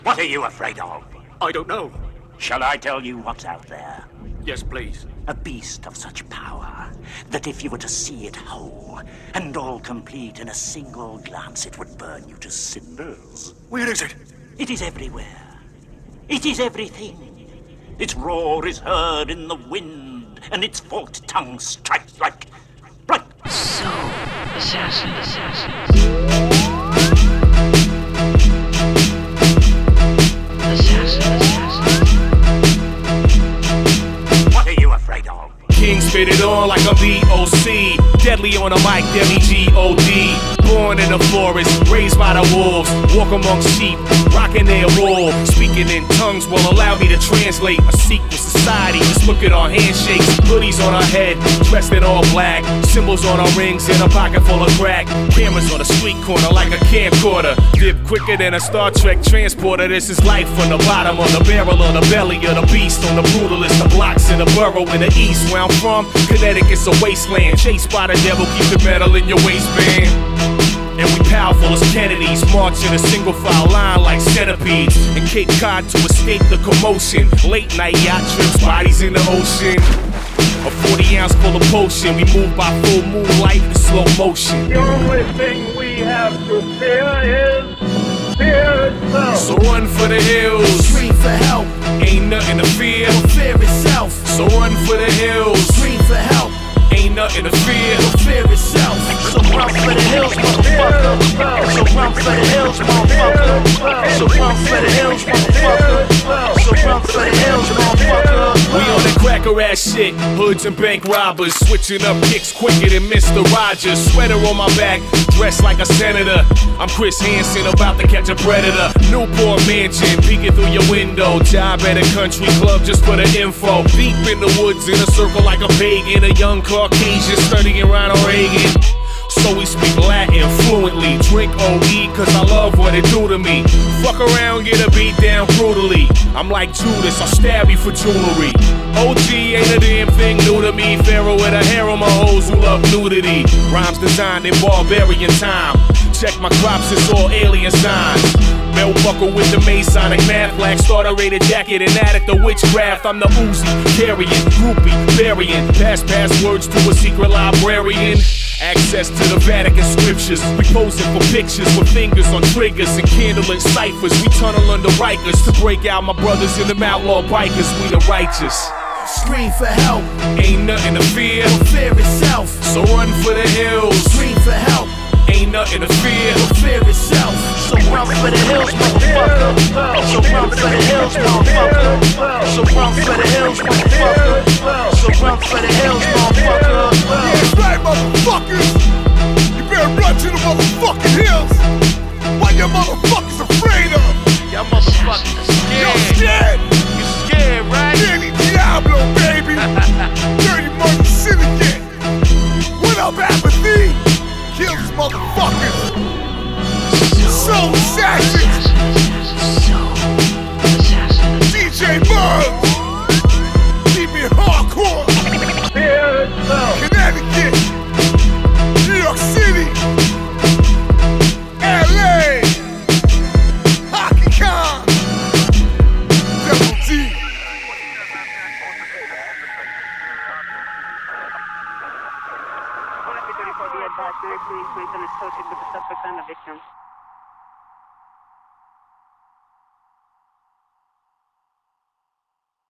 What are you afraid of? I don't know. Shall I tell you what's out there? Yes, please. A beast of such power that if you were to see it whole and all complete in a single glance, it would burn you to cinders. Where is it? It is everywhere. It is everything. Its roar is heard in the wind, and its forked tongue strikes like... So, assassins. What are you afraid of? King spit it on like I'm B.O.C. Deadly on a mic, Demi-G-O-D. Born in the forest, raised by the wolves. Walk among sheep, rocking their wool. Speaking in tongues will allow me to translate. A secret society, just look at our handshakes. Hoodies on our head, dressed in all black. Symbols on our rings, in a pocket full of crack. Cameras on the street corner like a camcorder. Dip quicker than a Star Trek transporter. This is life from the bottom of the barrel of the belly of the beast. On the brutalist, the blocks in the borough in the east. Where I'm from, Connecticut's a wasteland. Chased by the devil, keep the metal in your waistband. And we powerful as Kennedys, march in a single file line like centipedes. In Cape Cod to escape the commotion. Late night yacht trips, bodies in the ocean. A 40-ounce full of potion, we move by full moonlight in slow motion. The only thing we have to fear is fear itself. So run for the hills, Scream for help, ain't nothing to fear. fear itself. So run for the hills, Scream for help, ain't nothing to fear. fear itself. So run for the hills, motherfucker. So run for the hills, motherfucker. So run for the hills, motherfucker. So run for the hills, motherfucker. We on that cracker ass shit, hoods and bank robbers, switching up kicks quicker than Mr. Rogers. Sweater on my back, dressed like a senator. I'm Chris Hansen, about to catch a predator. Newport mansion, peeking through your window. Job at a country club just for the info. Deep in the woods, in a circle like a pagan. A young Caucasian studying Ronald Reagan. So we speak Latin fluently. Drink OE cause I love what it do to me. Fuck around, get a beat down brutally. I'm like Judas, I'll stab you for jewelry. OG ain't a damn thing new to me. Pharaoh with a harem of hoes who love nudity. Rhymes designed in barbarian time. Check my crops, it's all alien signs. Belt buckle with the Masonic math, black starter rated jacket, and addict of witchcraft. I'm the Uzi, carrying, groupie, burying. Passwords to a secret librarian. Access to the Vatican scriptures. We posing for pictures with fingers on triggers and candlelit ciphers. We tunnel under Rikers to break out my brothers in them outlaw bikers. We the righteous. Scream for help, Ain't nothing to fear. fear itself. So run for the hills. Scream for help, Ain't nothing to fear. fear itself. So run for the hills, motherfucker. So run for the hills, motherfucker. So run for the hills, motherfucker. So run for the hills, motherfucker. That's right, motherfuckers! You better run to the motherfucking hills! What your motherfuckers afraid of? Y'all motherfuckers